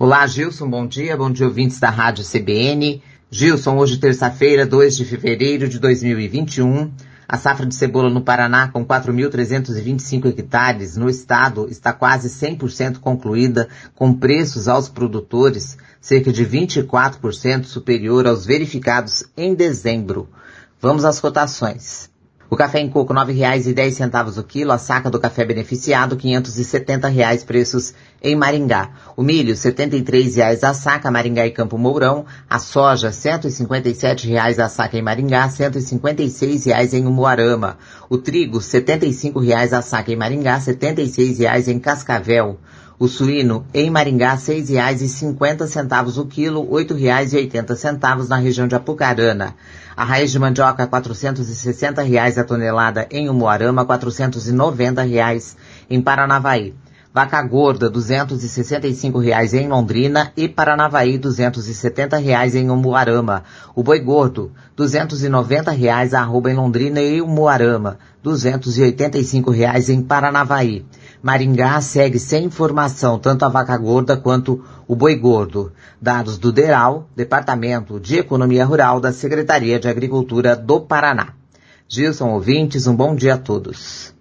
Olá, Gilson, bom dia ouvintes da Rádio CBN. Gilson, hoje terça-feira, 2 de fevereiro de 2021, a safra de cebola no Paraná, com 4.325 hectares no estado, está quase 100% concluída, com preços aos produtores cerca de 24% superior aos verificados em dezembro. Vamos às cotações. O café em coco, R$ 9,10 o quilo. A saca do café beneficiado, R$ 570 preços em Maringá. O milho, R$ 73 a saca, Maringá e Campo Mourão. A soja, R$ 157 a saca em Maringá, R$ 156 em Umuarama. O trigo, R$ 75 a saca em Maringá, R$ 76 em Cascavel. O suíno, em Maringá, R$ 6,50 o quilo, R$ 8,80 na região de Apucarana. A raiz de mandioca, R$ 460 a tonelada em Umuarama, R$ 490 em Paranavaí. Vaca gorda, R$ 265 em Londrina e Paranavaí, R$ 270 em Umuarama. O boi gordo, R$ 290 a arroba em Londrina e Umuarama, R$ 285 em Paranavaí. Maringá segue sem informação, tanto a vaca gorda quanto o boi gordo. Dados do DERAL, Departamento de Economia Rural da Secretaria de Agricultura do Paraná. Gilson, ouvintes, um bom dia a todos.